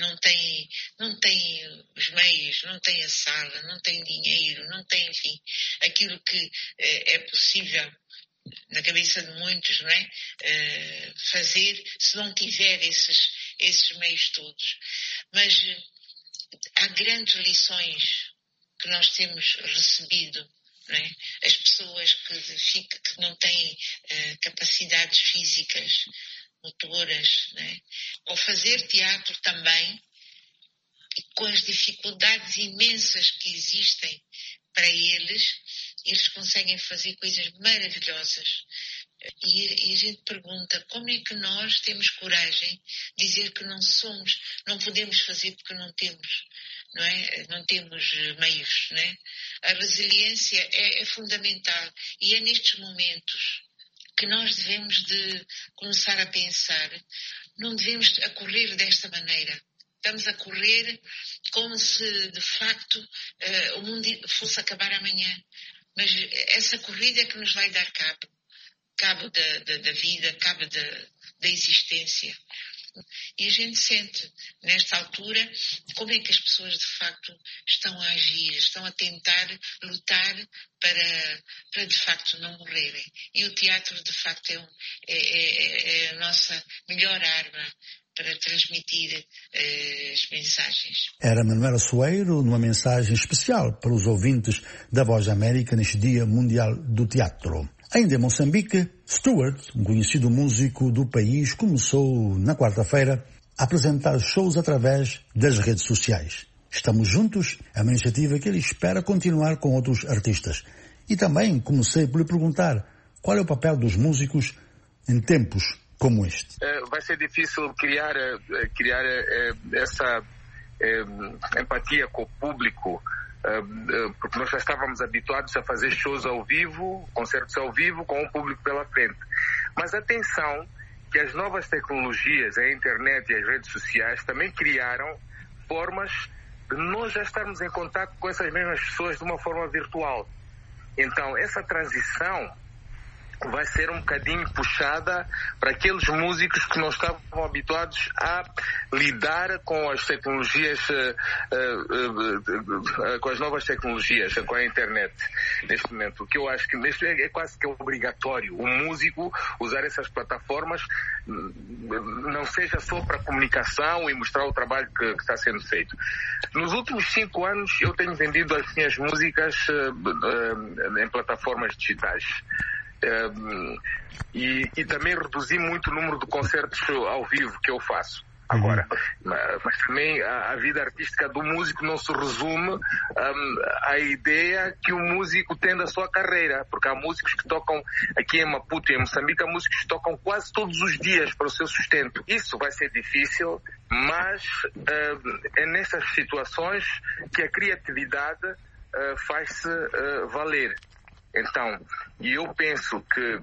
[SPEAKER 19] os meios, não tem a sala, não tem dinheiro, não tem, enfim, aquilo que é possível na cabeça de muitos, não é? Fazer se não tiver esses meios todos. Mas há grandes lições que nós temos recebido, não é? As pessoas que não têm capacidades físicas, motoras, não é? Ao fazer teatro também, com as dificuldades imensas que existem para eles conseguem fazer coisas maravilhosas. E a gente pergunta como é que nós temos coragem de dizer que não podemos fazer porque não temos, não é? Não temos meios, não é? A resiliência é fundamental e é nestes momentos que nós devemos de começar a pensar, não devemos a correr desta maneira. Estamos a correr como se de facto o mundo fosse acabar amanhã, mas essa corrida é que nos vai dar cabo da vida, cabo da existência. E a gente sente, nesta altura, como é que as pessoas de facto estão a agir, estão a tentar lutar para de facto não morrerem. E o teatro de facto é a nossa melhor arma para transmitir as mensagens.
[SPEAKER 10] Era Manuela Soeiro numa mensagem especial para os ouvintes da Voz da América neste Dia Mundial do Teatro. Ainda em Moçambique, Stuart, um conhecido músico do país, começou na quarta-feira a apresentar shows através das redes sociais. Estamos Juntos é uma iniciativa que ele espera continuar com outros artistas. E também comecei por lhe perguntar qual é o papel dos músicos em tempos como este.
[SPEAKER 20] Vai ser difícil criar essa empatia com o público, porque nós já estávamos habituados a fazer shows ao vivo, concertos ao vivo, com o público pela frente. Mas atenção que as novas tecnologias, a internet e as redes sociais também criaram formas de nós já estarmos em contato com essas mesmas pessoas de uma forma virtual. Então, essa transição vai ser um bocadinho puxada para aqueles músicos que não estavam habituados a lidar com as tecnologias, com as novas tecnologias, com a internet, neste momento. O que eu acho que é quase que obrigatório o músico usar essas plataformas, não seja só para comunicação e mostrar o trabalho que está sendo feito. Nos últimos 5 anos eu tenho vendido as minhas músicas em plataformas digitais. E também reduzi muito o número de concertos ao vivo que eu faço agora. Mas também a vida artística do músico não se resume à ideia que o músico tem da sua carreira, porque há músicos que tocam aqui em Maputo e em Moçambique, há músicos que tocam quase todos os dias para o seu sustento. Isso vai ser difícil, mas é nessas situações que a criatividade faz-se valer. Então, e eu penso que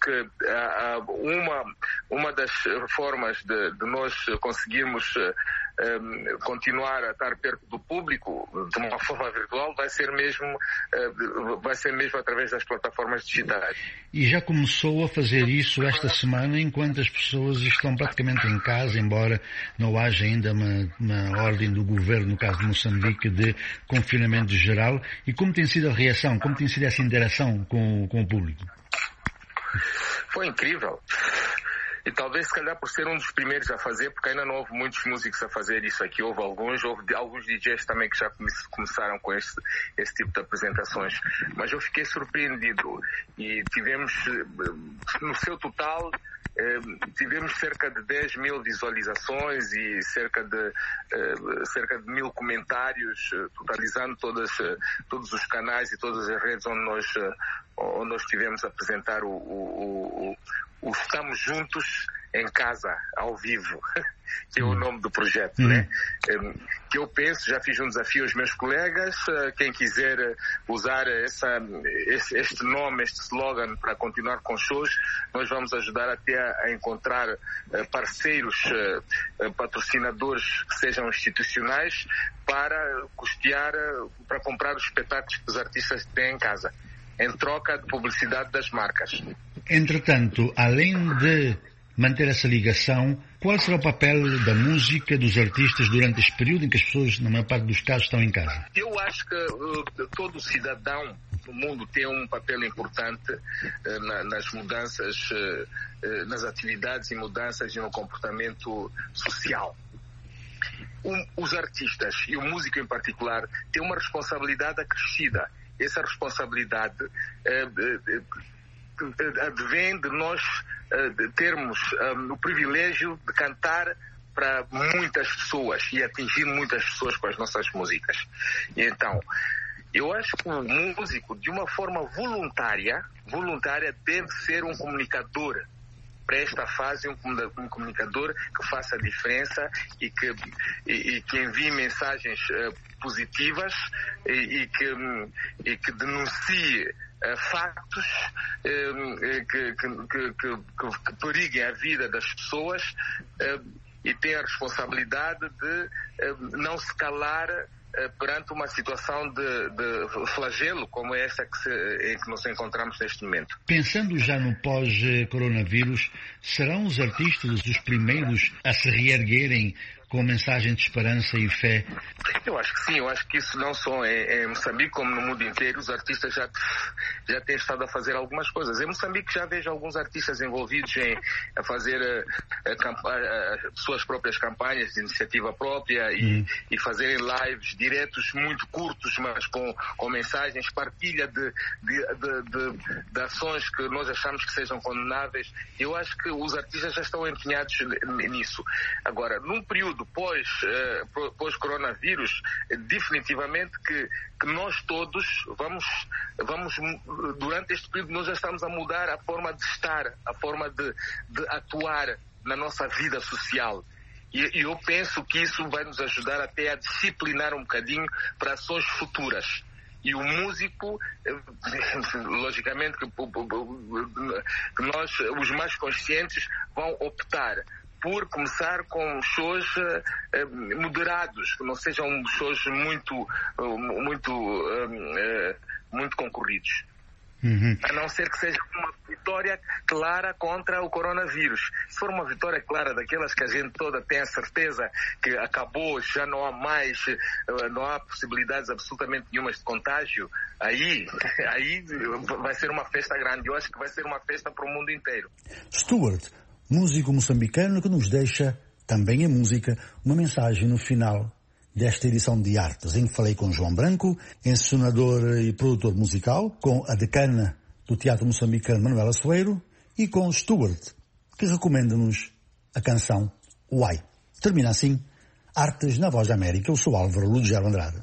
[SPEAKER 20] uma das formas de nós conseguirmos continuar a estar perto do público de uma forma virtual vai ser mesmo através das plataformas digitais.
[SPEAKER 10] E já começou a fazer isso esta semana, enquanto as pessoas estão praticamente em casa, embora não haja ainda uma ordem do governo, no caso de Moçambique, de confinamento geral. E como tem sido a reação, como tem sido essa interação com o público?
[SPEAKER 20] Foi incrível. E talvez, se calhar, por ser um dos primeiros a fazer, porque ainda não houve muitos músicos a fazer isso aqui. Houve alguns DJs também que já começaram com esse tipo de apresentações. Mas eu fiquei surpreendido. E tivemos, no seu total, tivemos cerca de 10 mil visualizações e cerca de 1000 comentários, totalizando todos os canais e todas as redes onde nós tivemos a apresentar o Estamos Juntos em Casa, ao vivo, que é o nome do projeto, né? Que eu penso, já fiz um desafio aos meus colegas, quem quiser usar este nome, este slogan para continuar com shows, nós vamos ajudar até a encontrar parceiros, patrocinadores que sejam institucionais para custear, para comprar os espetáculos que os artistas têm em casa, em troca de publicidade das marcas.
[SPEAKER 10] Entretanto, além de manter essa ligação, qual será o papel da música, dos artistas, durante este período em que as pessoas, na maior parte dos casos, estão em casa?
[SPEAKER 20] Eu acho que todo cidadão do mundo tem um papel importante nas mudanças, nas atividades e mudanças e no comportamento social. Os artistas, e o músico em particular, têm uma responsabilidade acrescida. Essa responsabilidade advém de nós termos o privilégio de cantar para muitas pessoas e atingir muitas pessoas com as nossas músicas. E então, eu acho que o músico, de uma forma voluntária deve ser um comunicador para esta fase, um comunicador que faça a diferença e que envie mensagens positivas e que denuncie factos que periguem a vida das pessoas e tem a responsabilidade de não se calar perante uma situação de flagelo como essa em que nos encontramos neste momento.
[SPEAKER 10] Pensando já no pós-coronavírus, serão os artistas os primeiros a se reerguerem com mensagem de esperança e fé?
[SPEAKER 20] Eu acho que sim, eu acho que isso não só em Moçambique como no mundo inteiro, os artistas já têm estado a fazer algumas coisas. Em Moçambique já vejo alguns artistas envolvidos a fazer suas próprias campanhas de iniciativa própria e fazerem lives diretos muito curtos, mas com mensagens, partilha de ações que nós achamos que sejam condenáveis. Eu acho que os artistas já estão empenhados nisso. Agora, num período pós-coronavírus, definitivamente que nós todos vamos, durante este período, nós já estamos a mudar a forma de estar, a forma de atuar na nossa vida social. E eu penso que isso vai nos ajudar até a disciplinar um bocadinho para ações futuras. E o músico, logicamente, que nós, os mais conscientes, vão optar por começar com shows moderados, que não sejam shows muito concorridos. A não ser que seja uma vitória clara contra o coronavírus. Se for uma vitória clara daquelas que a gente toda tem a certeza que acabou, já não há mais, não há possibilidades absolutamente nenhumas de contágio, aí vai ser uma festa grande. Eu acho que vai ser uma festa para o mundo inteiro.
[SPEAKER 10] Stuart, músico moçambicano que nos deixa, também em música, uma mensagem no final desta edição de Artes, em que falei com João Branco, encenador e produtor musical, com a decana do Teatro Moçambicano Manuela Soeiro e com Stuart, que recomenda-nos a canção Why. Termina assim Artes na Voz da América. Eu sou Álvaro Ludgero Andrade.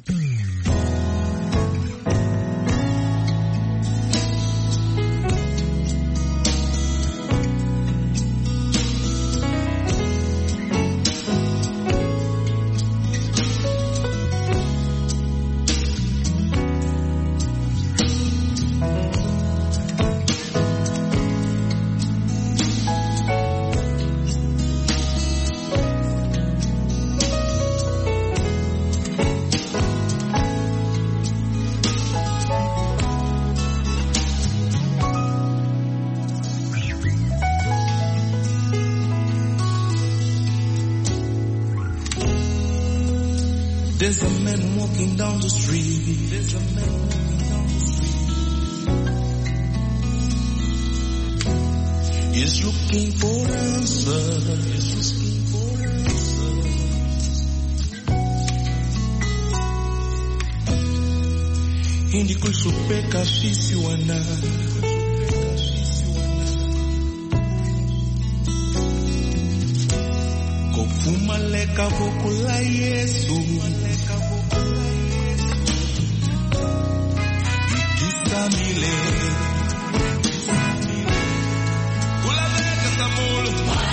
[SPEAKER 21] There's a man walking down the street. He's looking for answers. Hindi kusupeka sisi wana. Kofuma leka vokula Yesu. Ikisamile. Kula leka samulo.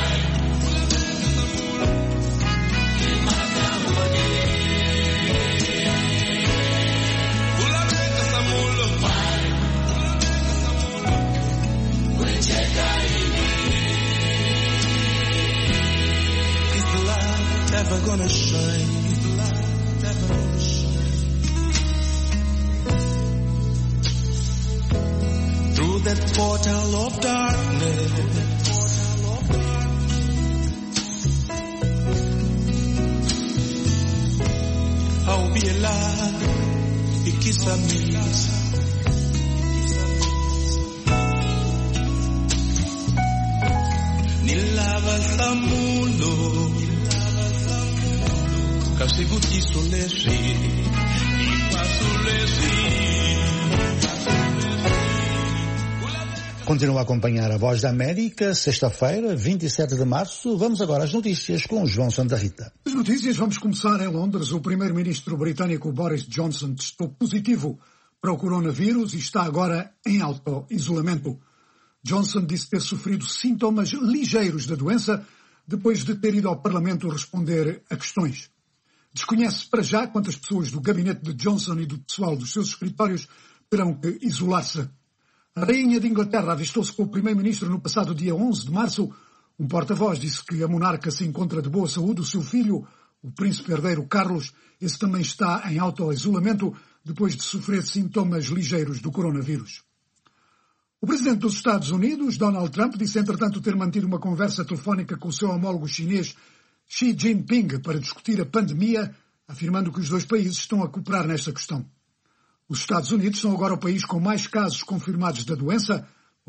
[SPEAKER 21] Never gonna shine. Through that portal of darkness. I'll be alive. Ikisamisa. Nilava samulo.
[SPEAKER 10] Continua a acompanhar a Voz da América, sexta-feira, 27 de março. Vamos agora às notícias com o João Santa Rita.
[SPEAKER 2] As notícias, vamos começar em Londres. O primeiro-ministro britânico Boris Johnson testou positivo para o coronavírus e está agora em auto-isolamento. Johnson disse ter sofrido sintomas ligeiros da doença depois de ter ido ao Parlamento responder a questões. Desconhece para já quantas pessoas do gabinete de Johnson e do pessoal dos seus escritórios terão que isolar-se. A Rainha de Inglaterra avistou-se com o Primeiro-Ministro no passado dia 11 de março. Um porta-voz disse que a monarca se encontra de boa saúde. O seu filho, o príncipe herdeiro Carlos, esse também está em auto-isolamento depois de sofrer sintomas ligeiros do coronavírus. O presidente dos Estados Unidos, Donald Trump, disse entretanto ter mantido uma conversa telefónica com o seu homólogo chinês Xi Jinping para discutir a pandemia, afirmando que os dois países estão a cooperar nesta questão. Os Estados Unidos são agora o país com mais casos confirmados da doença,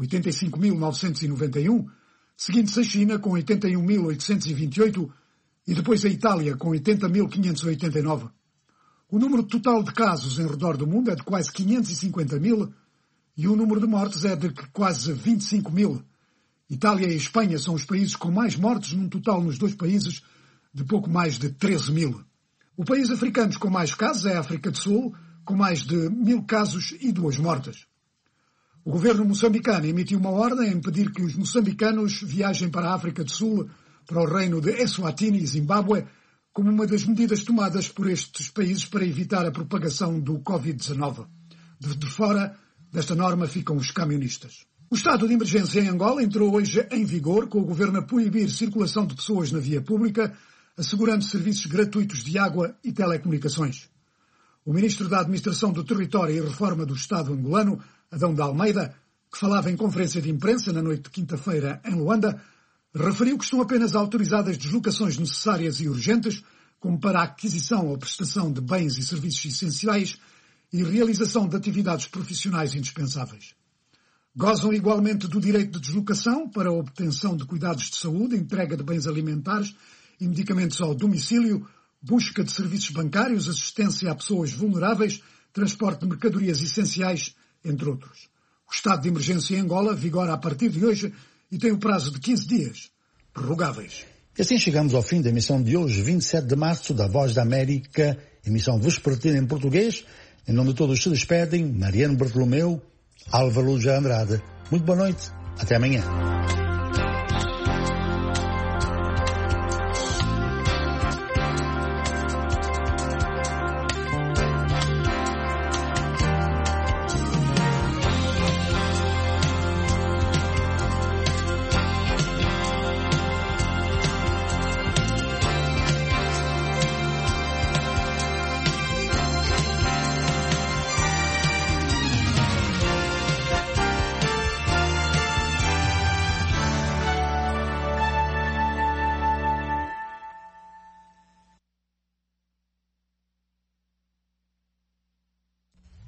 [SPEAKER 2] 85.991, seguindo-se a China com 81.828 e depois a Itália com 80.589. O número total de casos em redor do mundo é de quase 550 mil e o número de mortes é de quase 25 mil. Itália e Espanha são os países com mais mortes num total nos dois países de pouco mais de 13 mil. O país africano com mais casos é a África do Sul, com mais de 1.000 casos e 2 mortes. O governo moçambicano emitiu uma ordem a impedir que os moçambicanos viajem para a África do Sul, para o reino de Eswatini e Zimbábue, como uma das medidas tomadas por estes países para evitar a propagação do Covid-19. De fora desta norma ficam os camionistas. O estado de emergência em Angola entrou hoje em vigor, com o governo a proibir circulação de pessoas na via pública, assegurando serviços gratuitos de água e telecomunicações. O ministro da Administração do Território e Reforma do Estado angolano, Adão de Almeida, que falava em conferência de imprensa na noite de quinta-feira em Luanda, referiu que estão apenas autorizadas deslocações necessárias e urgentes, como para a aquisição ou prestação de bens e serviços essenciais e realização de atividades profissionais indispensáveis. Gozam igualmente do direito de deslocação para a obtenção de cuidados de saúde, entrega de bens alimentares e medicamentos ao domicílio, busca de serviços bancários, assistência a pessoas vulneráveis, transporte de mercadorias essenciais, entre outros. O estado de emergência em Angola vigora a partir de hoje e tem o prazo de 15 dias, prorrogáveis.
[SPEAKER 10] E assim chegamos ao fim da emissão de hoje, 27 de março, da Voz da América, emissão vespertina em português. Em nome de todos se despedem, Mariano Bartolomeu, Álvaro Luz Andrade. Muito boa noite, até amanhã.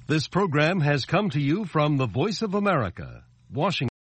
[SPEAKER 4] This program has come to you from the Voice of America, Washington.